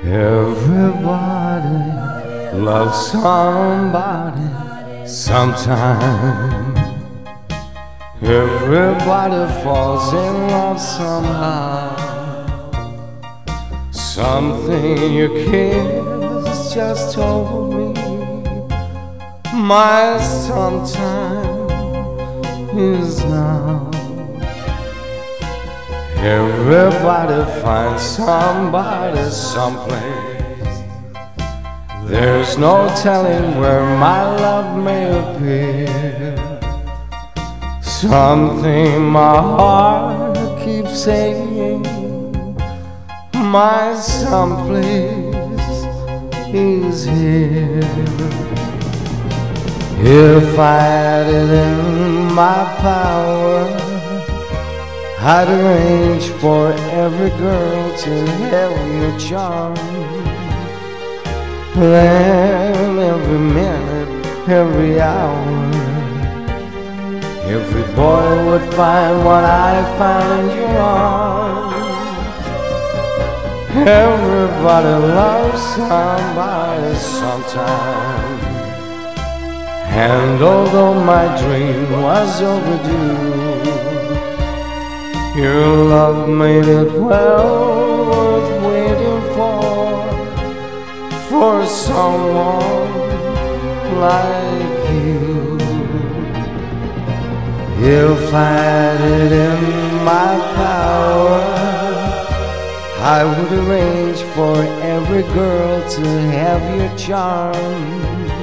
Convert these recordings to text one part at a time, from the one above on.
Everybody loves somebody sometime. Everybody falls in love somehow. Something your kiss just told me. My sometime is now. Everybody finds somebody someplace. There's no telling where my love may appear. Something my heart keeps saying, my someplace is here. If I had it in my power, I'd arrange for every girl to have your charm. Then every minute, every hour, every boy would find what I found in your arms. Everybody loves somebody sometime. And although my dream was overdue, your love made it well worth waiting for someone like you. If I had it in my power, I would arrange for every girl to have your charm.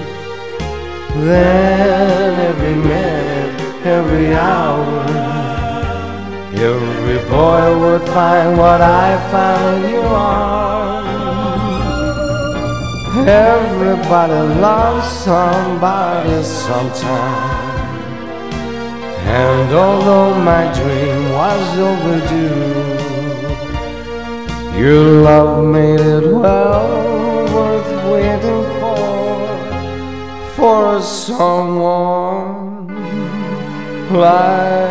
Then every minute, every hour, every boy would find what I found in your arms. Everybody loves somebody sometime. And although my dream was overdue, your love made it well worth waiting for someone like